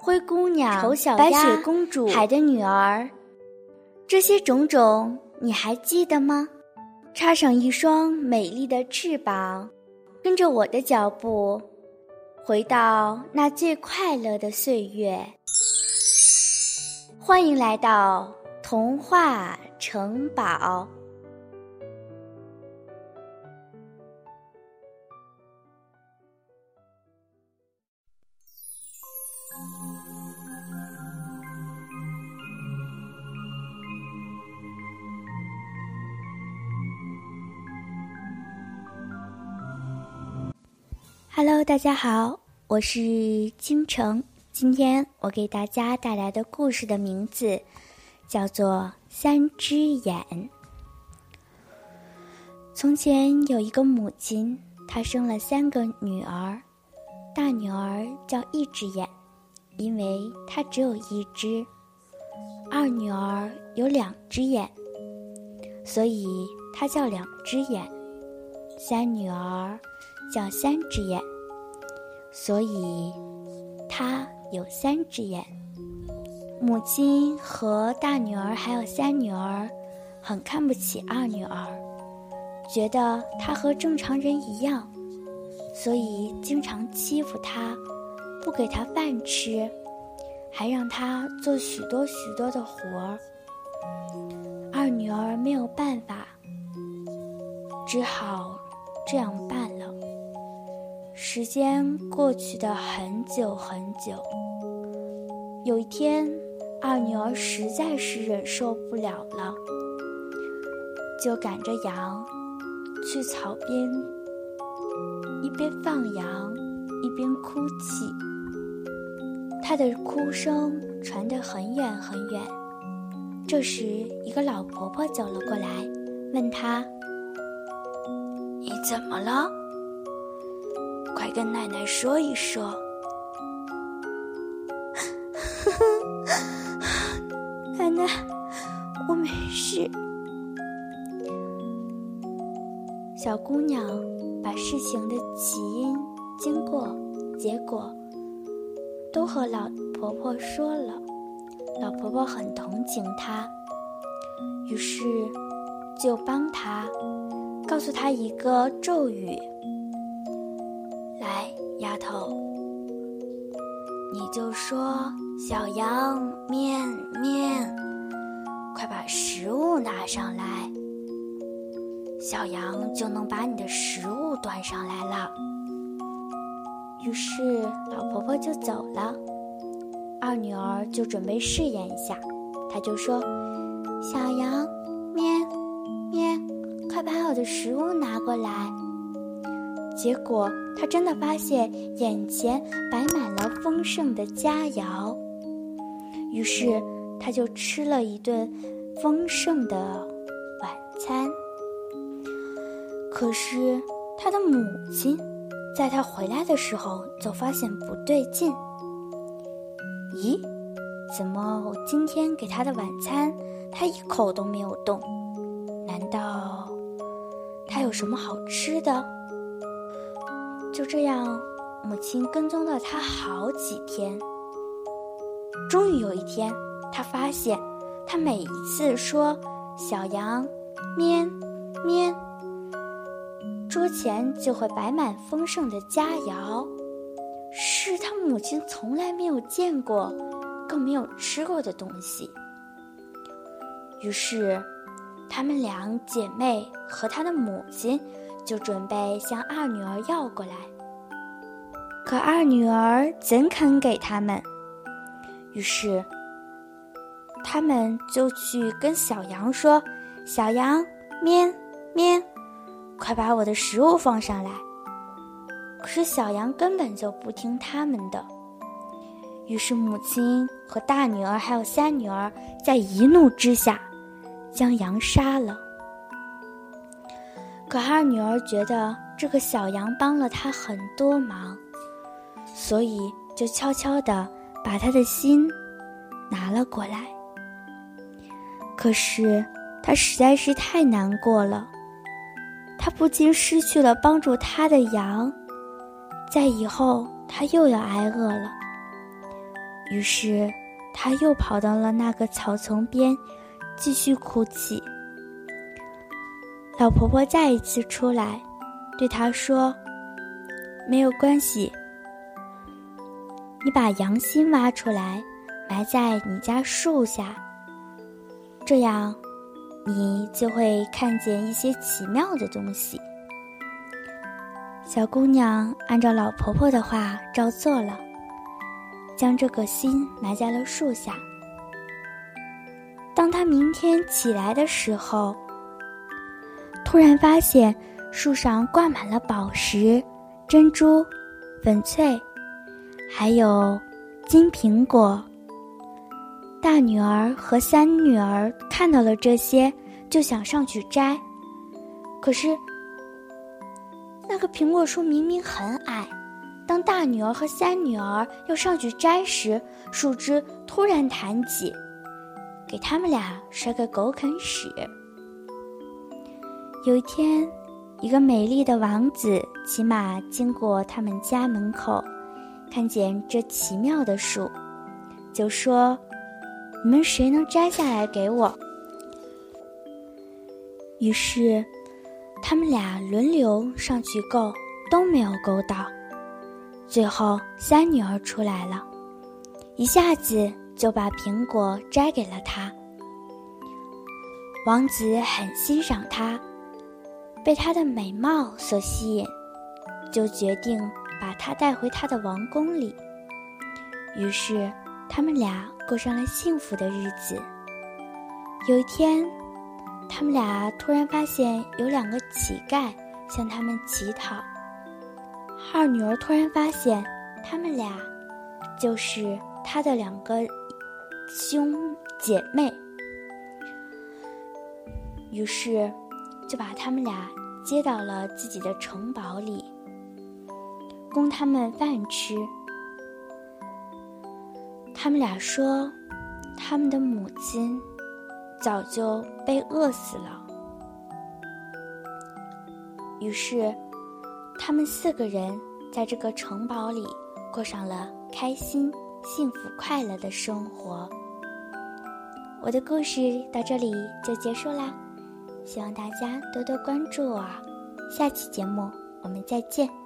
灰姑娘、 丑小鸭、 白雪公主、 海的女儿， 这些种种你还记得吗？插上一双美丽的翅膀，跟着我的脚步，回到那最快乐的岁月。欢迎来到童话城堡。Hello， 大家好，我是倾城。今天我给大家带来的故事的名字叫做《三只眼》。从前有一个母亲，她生了3个女儿，大女儿叫一只眼，因为她只有一只；二女儿有2只眼，所以她叫2只眼；三女儿叫3只眼，所以她有3只眼。母亲和大女儿还有3女儿很看不起二女儿，觉得她和正常人一样，所以经常欺负她，不给她饭吃，还让她做许多许多的活儿。二女儿没有办法，只好这样办了。时间过去的很久很久，有一天，二女儿实在是忍受不了了，就赶着羊去草边，一边放羊一边哭泣。她的哭声传得很远很远。这时，一个老婆婆走了过来，问她：“你怎么了？快跟奶奶说一说。”奶奶，我没事。小姑娘把事情的起因、经过、结果都和老婆婆说了。老婆婆很同情她，于是就帮她告诉她一个咒语：“来，丫头，你就说小羊面面，快把食物拿上来，小羊就能把你的食物端上来了。”于是老婆婆就走了。二女儿就准备试验一下，她就说：“小羊咩咩，快把我的食物拿过来。”结果她真的发现眼前摆满了丰盛的佳肴，于是她就吃了一顿丰盛的晚餐。可是她的母亲在她回来的时候就发现不对劲。咦，怎么我今天给她的晚餐她一口都没有动？难道她有什么好吃的？就这样，母亲跟踪了她好几天。终于有一天，她发现她每一次说小羊咩咩，桌前就会摆满丰盛的佳肴，是她母亲从来没有见过更没有吃过的东西。于是她们2姐妹和她的母亲就准备向二女儿要过来，可二女儿怎肯给他们？于是他们就去跟小羊说：“小羊咩咩，快把我的食物放上来。”可是小羊根本就不听他们的。于是母亲和大女儿还有3女儿在一怒之下将羊杀了。可二女儿觉得这个小羊帮了她很多忙，所以就悄悄地把她的心拿了过来。可是她实在是太难过了，她不仅失去了帮助她的羊，在以后她又要挨饿了。 于是他又跑到了那个草丛边，继续哭泣。老婆婆再一次出来，对他说：“没有关系，你把羊心挖出来，埋在你家树下，这样你就会看见一些奇妙的东西。”小姑娘按照老婆婆的话照做了，将这个心埋在了树下。当她明天起来的时候，突然发现树上挂满了宝石、珍珠、翡翠，还有金苹果。大女儿和三女儿看到了这些，就想上去摘，可是那个苹果树明明很矮，当大女儿和三女儿要上去摘时，树枝突然弹起，给他们俩摔个狗啃屎。有一天，一个美丽的王子骑马经过他们家门口，看见这奇妙的树，就说：“你们谁能摘下来给我？”于是他们俩轮流上去够，都没有够到。最后三女儿出来了，一下子就把苹果摘给了她。王子很欣赏她，被她的美貌所吸引，就决定把她带回他的王宫里。于是他们俩过上了幸福的日子。有一天，他们俩突然发现有2个乞丐向他们乞讨。二女儿突然发现他们俩就是她的2个兄姐妹，于是就把他们俩接到了自己的城堡里，供他们饭吃。他们俩说，他们的母亲早就被饿死了。于是他们4个人在这个城堡里过上了开心、幸福、快乐的生活。我的故事到这里就结束啦，希望大家多多关注我。下期节目我们再见。